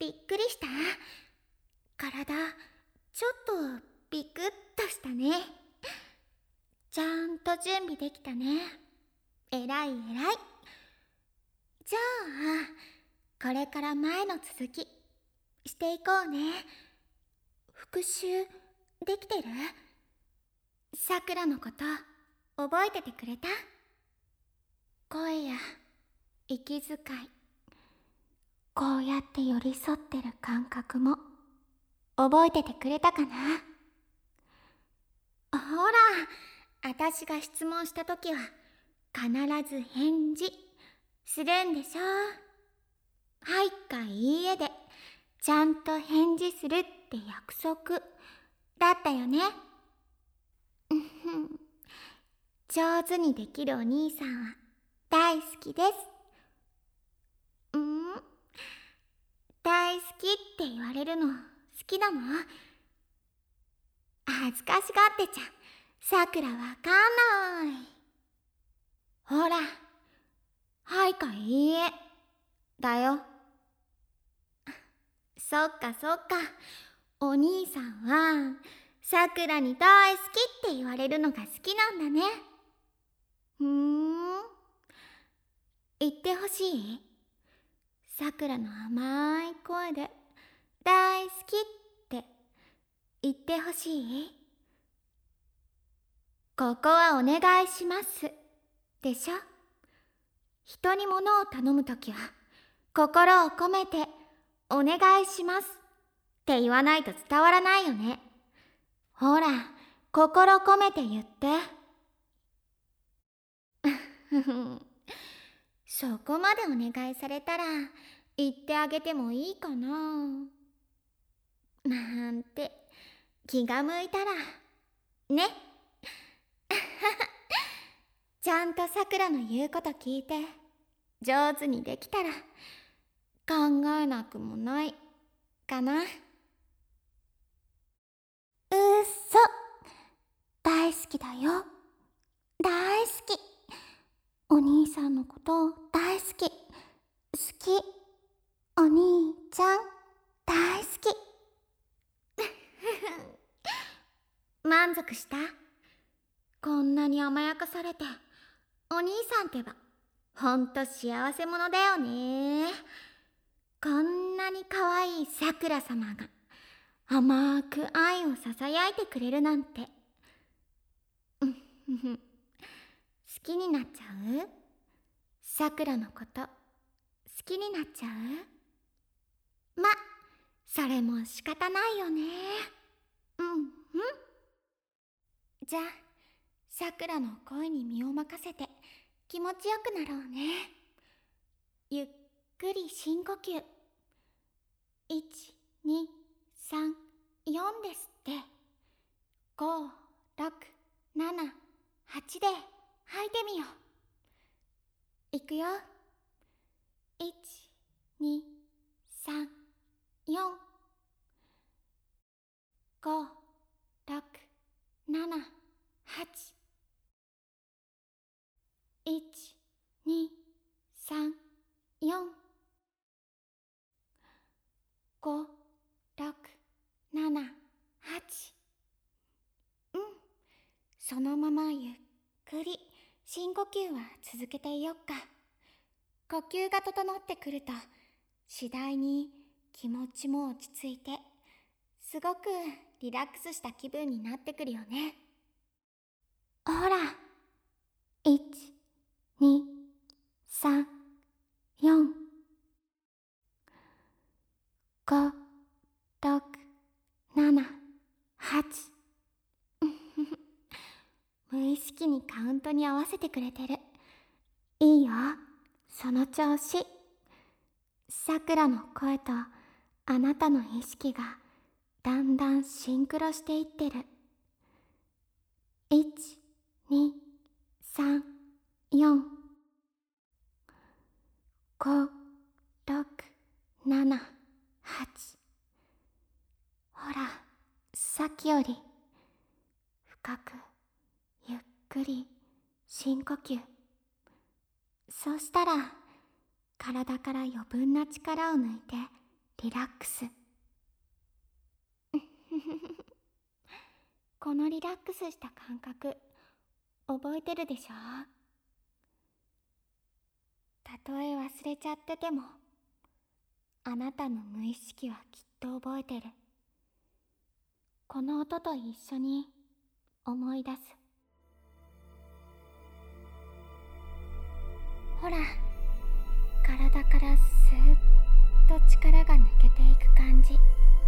びっくりした？体、ちょっとビクッとしたね。ちゃんと準備できたね。えらいえらい。じゃあ、これから前の続き、していこうね。復習、できてる？さくらのこと、覚えててくれた？声や、息遣い、こうやって寄り添ってる感覚も、覚えててくれたかな？ほら、あたしが質問したときは、必ず返事するんでしょ？はいかいいえで、ちゃんと返事するって約束だったよね。上手にできるお兄さんは大好きです。大好きって言われるの好きなの？恥ずかしがってちゃさくらわかんない。ほら、はいかいいえだよ。そっかそっか、お兄さんはさくらに大好きって言われるのが好きなんだね。言ってほしい？さくらの甘い声で大好きって言ってほしい？ここはお願いしますでしょ？人に物を頼むときは心を込めてお願いしますって言わないと伝わらないよね。ほら、心込めて言って。そこまでお願いされたら言ってあげてもいいかな。なんて気が向いたらね。ちゃんとさくらの言うこと聞いて上手にできたら考えなくもないかな。そ、大好きだよ。大好き。お兄さんのこと大好き。好き。お兄ちゃん大好き。満足した？こんなに甘やかされてお兄さんってばほんと幸せ者だよね。こんなに可愛いさくら様が甘く愛をささやいてくれるなんて。好きになっちゃう？さくらのこと好きになっちゃう？それも仕方ないよね。じゃあさくらの声に身を任せて気持ちよくなろうね。ゆっくり深呼吸。1、2、3、4ですって。5、6、7、8で吐いてみよう。いくよ。1、2、3、4、5、6、7、8。1、2、3、4、5、6、7、8。そのままゆっくり深呼吸は続けていよっか。呼吸が整ってくると次第に気持ちも落ち着いてすごくリラックスした気分になってくるよね。ほら、1、2、3、4、5、6、7、8。無意識にカウントに合わせてくれてる。いいよ、その調子。さくらの声とあなたの意識がだんだんシンクロしていってる。1、2、3、4、5、6、7、8。ほら、さっきより深くゆっくり深呼吸。そうしたら体から余分な力を抜いてリラックス。このリラックスした感覚覚えてるでしょ？たとえ忘れちゃってても、あなたの無意識はきっと覚えてる。この音と一緒に思い出す。ほら、体からスーッと力が抜けていく感じ。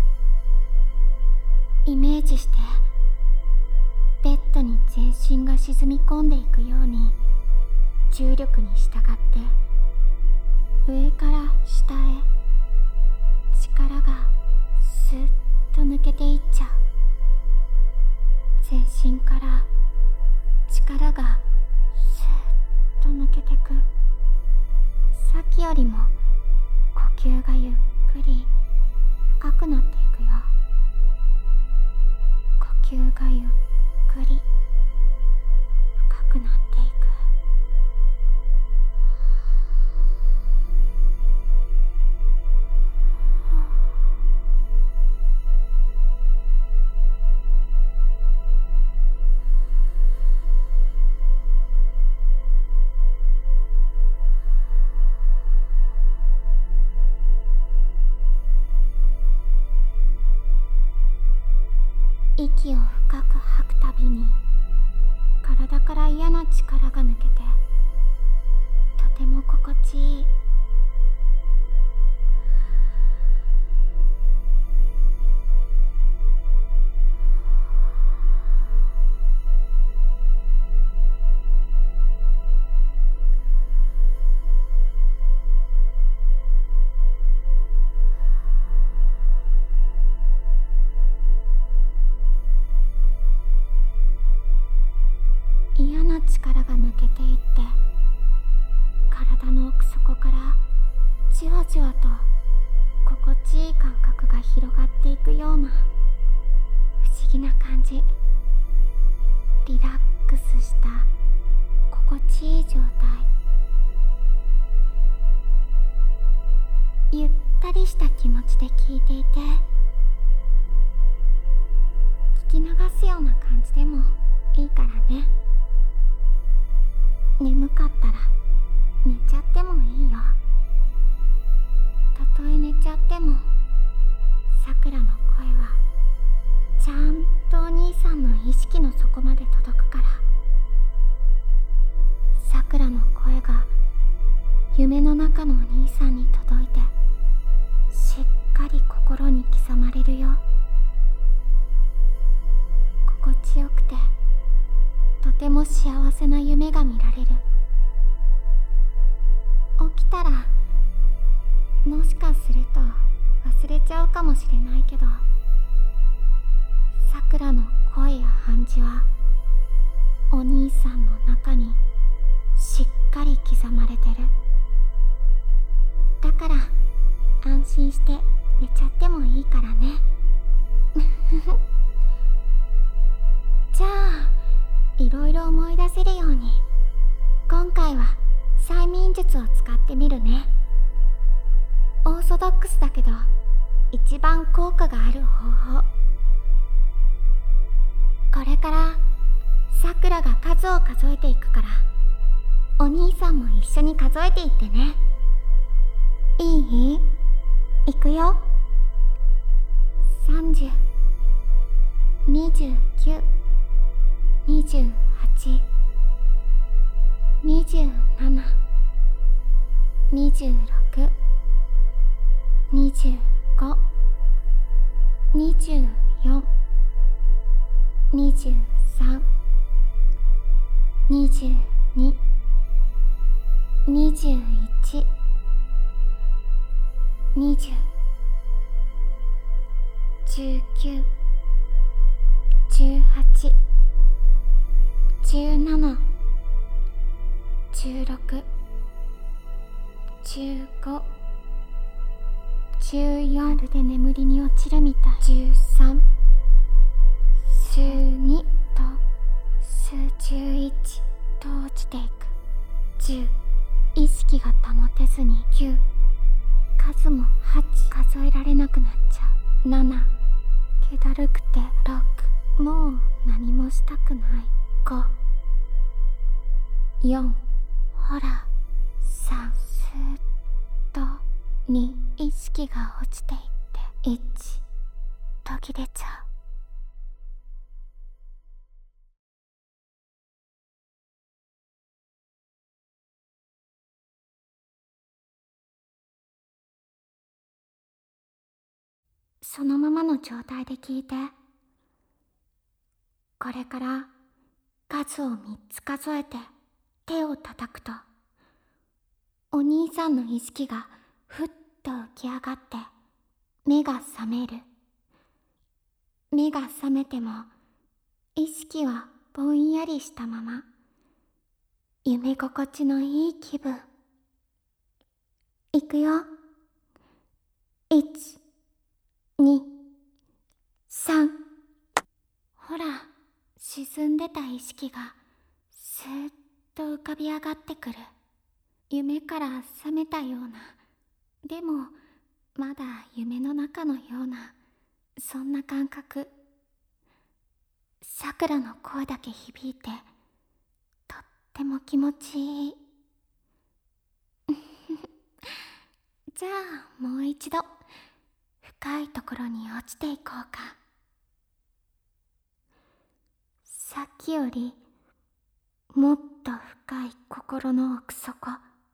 イメージして、ベッドに全身が沈み込んでいくように、重力に従って上から下へ力がスーッと抜けていっちゃう。全身から力がスーッと抜けてく。さっきよりも呼吸がゆっくり深くなっていくよ。呼吸がゆっくり深くなっていく。息を深く吐くたびに体から嫌な力が抜けて、とても心地いい。嫌な力が抜けていって、体の奥底からじわじわと心地いい感覚が広がっていくような不思議な感じ。リラックスした心地いい状態。ゆったりした気持ちで聞いていて、聞き流すような感じでもいいからね。眠かったら寝ちゃってもいいよ。たとえ寝ちゃっても、さくらの声はちゃんとお兄さんの意識の底まで届くから。さくらの声が夢の中のお兄さんに届いて、しっかり心に刻まれるよ。心地よくてとても幸せな夢が見られる。起きたらもしかすると忘れちゃうかもしれないけど、さくらの声や感じはお兄さんの中にしっかり刻まれてる。だから安心して寝ちゃってもいいからね。じゃあいろいろ思い出せるように、今回は催眠術を使ってみるね。オーソドックスだけど一番効果がある方法。これからさくらが数を数えていくから、お兄さんも一緒に数えていってね。いい？いくよ。30、29、28、27、26、25、24、23、22、21、20、19、18、17、16、15、14、まるで眠りに落ちるみたい。13、12と11と落ちていく。10、意識が保てずに。9、 数も8、数えられなくなっちゃう。7、気だるくて6、もう何もしたくない。5、4、ほら、3、スーッと2、意識が落ちていって1、途切れちゃう。そのままの状態で聞いて。これから数を3つ数えて手を叩くと、お兄さんの意識がふっと浮き上がって目が覚める。目が覚めても意識はぼんやりしたまま、夢心地のいい気分。いくよ。1、2、3。ほら、沈んでた意識がスーッと浮かび上がってくる。夢から覚めたような、でもまだ夢の中のような、そんな感覚。さくらの声だけ響いて、とっても気持ちいい。じゃあもう一度深いところに落ちていこうか。さっきよりもっと深い心の奥底。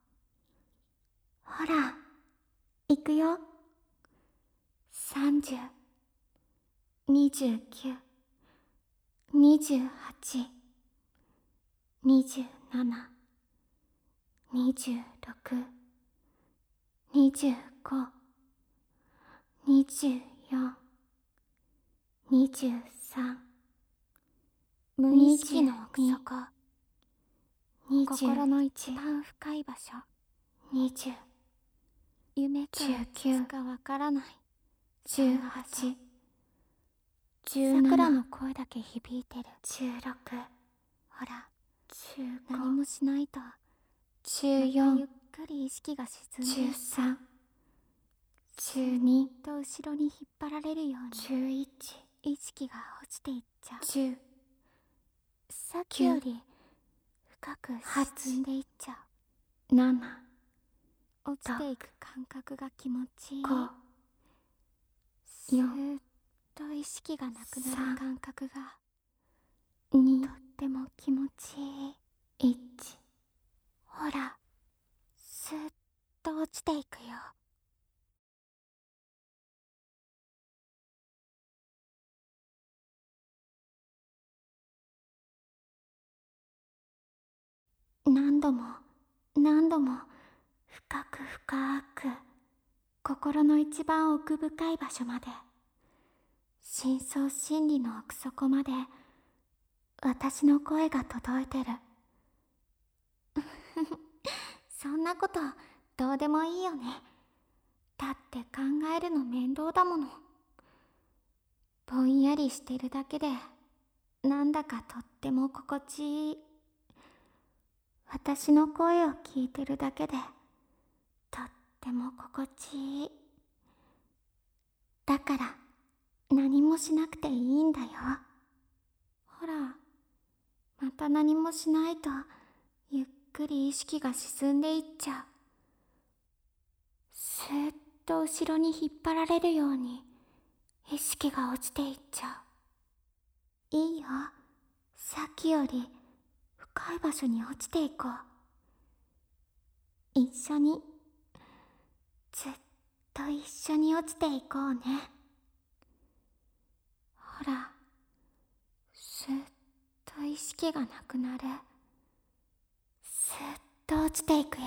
ほら、いくよ。30、29、28、27、26、25、24、23、無意識の奥底、心の一番深い場所、20、夢からいつかわからない、18、17、さくらの声だけ響いてる、16、ほら、15、何もしないと、14、ゆっくり意識が沈んで、13、12と後ろに引っ張られるように、11、意識が落ちていっちゃう、10、さっきより深く沈んでいっちゃう、7、落ちていく感覚が気持ちいい、5、スーッと意識がなくなる感覚が2、とっても気持ちいい、1、ほら、スーッと落ちていくよ。何度も何度も深く深く、心の一番奥深い場所まで、深層心理の奥底まで私の声が届いてる。そんなことどうでもいいよね。だって考えるの面倒だもの。ぼんやりしてるだけでなんだかとっても心地いい。私の声を聞いてるだけでとっても心地いい。だから何もしなくていいんだよ。ほら、また何もしないとゆっくり意識が沈んでいっちゃう。スーッと後ろに引っ張られるように意識が落ちていっちゃう。いいよ、さっきより深い場所に落ちていこう。一緒に、ずっと一緒に落ちていこうね。ほら、スーッと意識がなくなる。スーッと落ちていくよ。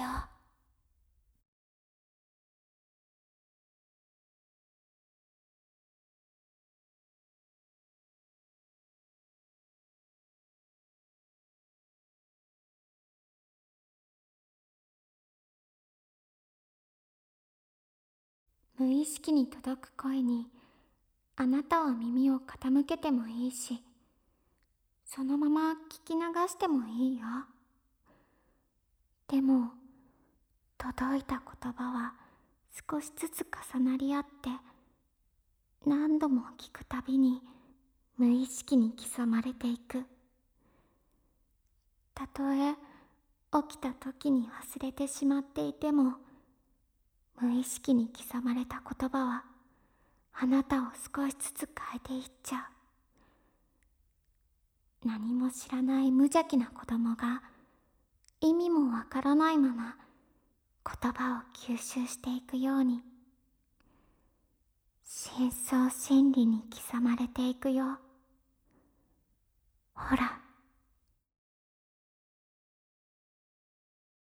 無意識に届く声にあなたは耳を傾けてもいいし、そのまま聞き流してもいいよ。でも届いた言葉は少しずつ重なり合って、何度も聞くたびに無意識に刻まれていく。たとえ起きた時に忘れてしまっていても、無意識に刻まれた言葉はあなたを少しずつ変えていっちゃう。何も知らない無邪気な子供が意味もわからないまま言葉を吸収していくように、深層心理に刻まれていくよ。ほら、